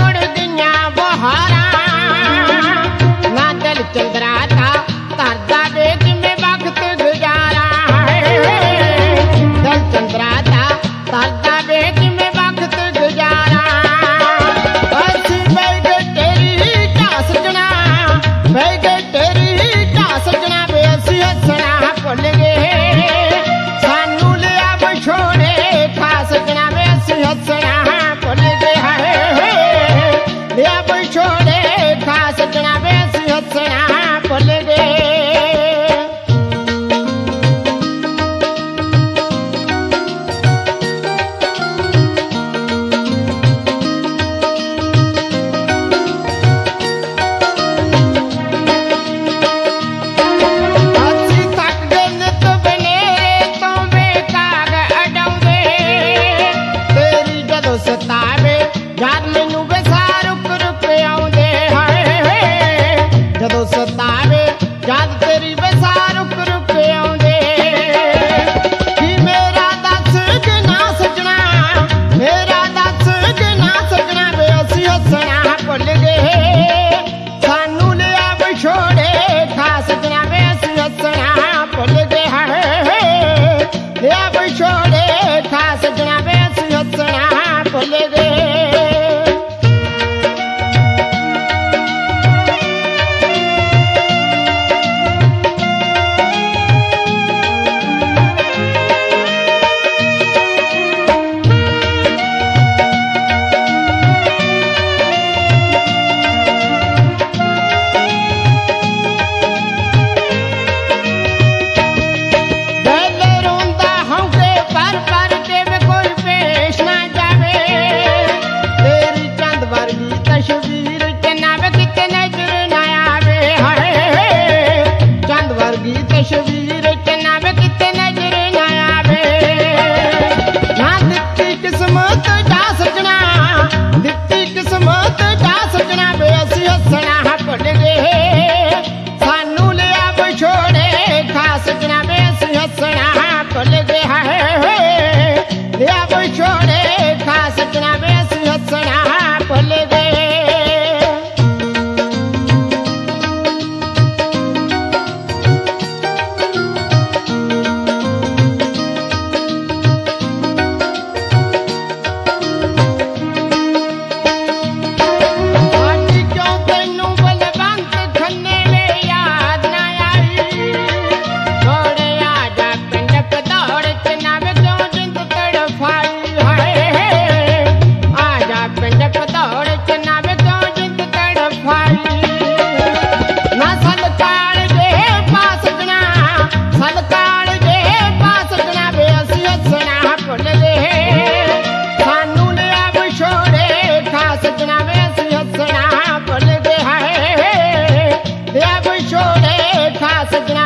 मुड़ गईयां बहारा ना दिल चंदरा था तरदा देख में वक्त गुजारा दिल चंदरा था तरदा देख में वक्त गुजारा असी बह गए तेरी ढा सजना बह गए तेरी ढा सजना वे असी हसना भुल गए सानू लिया विछोड़े खा सजना वे असी हसना भुल गए लिया विछोड़े खा सजना वे असी हसना भुल गए ਜਦੋਂ ਸਤਾਵੇ ਜਦ ਤੇਰੀ ਵਸਾ ਰੁਕ ਰੁਕ ਆਉਂਦੇ ਕੀ ਮੇਰਾ ਦੱਸ ਕਿ ਨਾ ਸਜਣਾ ਮੇਰਾ ਦੱਸ ਕਿ ਨਾ ਸਜਣਾ ਵੇ ਅਸੀਂ ਹੱਸਣਾ ਭੁੱਲ ਗਏ ਸਾਨੂੰ ਲਿਆ ਵਿਛੋੜੇ ਖਾ ਸਜਣਾ ਵੇ ਅਸੀਂ ਹੱਸਣਾ ਭੁੱਲ ਗਏ ਲਿਆ ਵਿਛੋੜੇ ਖਾ ਸਜਣਾ ਵੇ ਅਸੀਂ ਹੱਸਣਾ ਭੁੱਲ ਗਏ तस्वीर चना वे किते नजर ना आवे ना दित्ती किस्मत जा सजना दित्ती किस्मत जा सजना वे असी हसना भुल गए सानू लिया विछोड़े खा सजना वे असी हसना भुल गए लिया विछोड़े खा सजना वे असी हसना भुल गए सजना